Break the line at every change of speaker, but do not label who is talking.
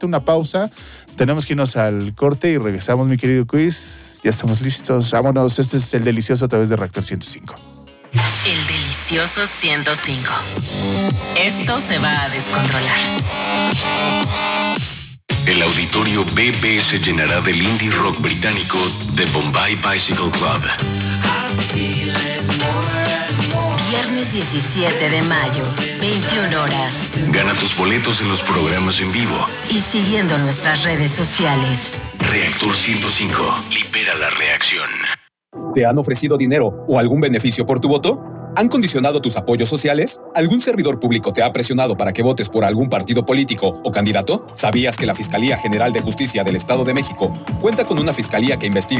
una pausa. Tenemos que irnos al corte y regresamos, mi querido Quiz. Ya estamos listos. Vámonos. Este es El Delicioso a través de Reactor 105.
El Delicioso 105. Esto se va a descontrolar.
El auditorio BB se llenará del indie rock británico The Bombay Bicycle Club.
Viernes 17 de mayo, 21 horas.
Gana tus boletos en los programas en vivo.
Y siguiendo nuestras redes sociales.
Reactor 105. Libera la reacción.
¿Te han ofrecido dinero o algún beneficio por tu voto? ¿Han condicionado tus apoyos sociales? ¿Algún servidor público te ha presionado para que votes por algún partido político o candidato? ¿Sabías que la Fiscalía General de Justicia del Estado de México cuenta con una fiscalía que investiga